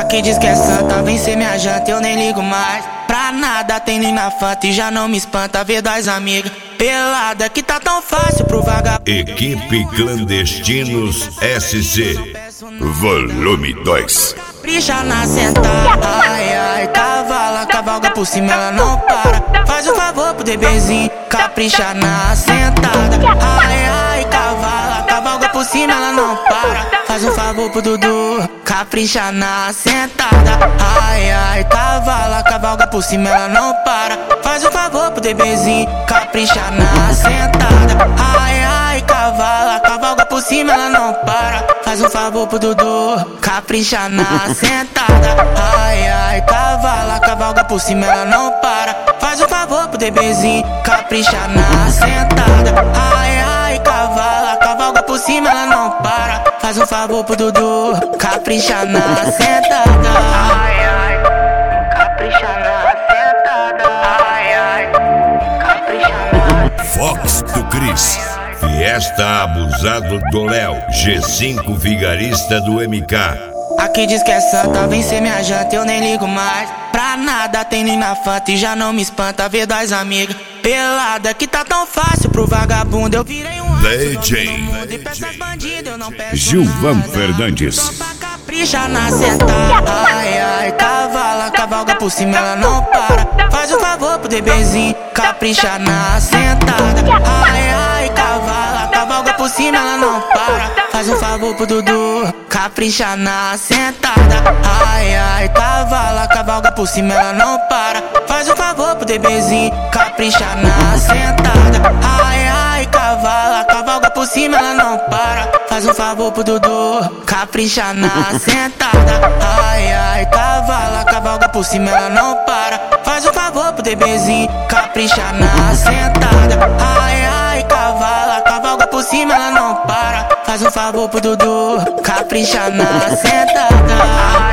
Aqui diz que é santa, vem ser minha janta, eu nem ligo mais pra nada, tem nem na Fanta e já não me espanta ver das amigas pelada que tá tão fácil pro vagabundo. Equipe Clandestinos SC Volume 2. Capricha na sentada, ai ai, cavala, cavalga por cima, ela não para. Faz um favor pro bebezinho, capricha na sentada, ai ai, cavala, cavalga por cima, ela não para. Faz um favor pro Dudu, capricha na sentada, ai ai, cavala, cavalga por cima, ela não para. Faz um favor pro bebezinho, capricha na sentada, ai ai, cavala, cavalga por cima, ela não para. Faz um favor pro Dudu, capricha na sentada, ai ai, cavala, cavalga por cima, ela não para. Faz um favor pro bebezinho, capricha na sentada, ai ai, cavala, cavalga por cima, ela não para. Faz um favor pro Dudu, capricha na sentada, ai ai, capricha na sentada, ai ai, capricha na. Fox do Cris, Fiesta Abusado do Léo, G5 Vigarista do MK. Aqui diz que é santa, vem ser minha janta, eu nem ligo mais pra nada, tem nem na Fanta e já não me espanta ver das amigas pelada que tá tão fácil pro vagabundo. Eu virei um DJ Gilvan Fernandes. Capricha na sentada, ai ai, cavala, cavalga por cima, ela não para. Faz um favor pro bebezinho, capricha na sentada, ai ai, cavala, cavalga por cima, ela não para. Faz um favor pro Dudu, capricha na sentada, ai ai, cavala, cavalga por cima, ela não para. Faz um favor pro bebezinho, capricha na sentada, ai ai, cavala, cavalga por cima, ela não para. Faz um favor pro Dudu, capricha na sentada, ai ai, cavala, cavalga por cima, ela não para. Faz um favor pro bebezinho, capricha na sentada, ai ai, cavala, cavalga por cima, ela não para. Faz um favor pro Dudu, capricha na sentada.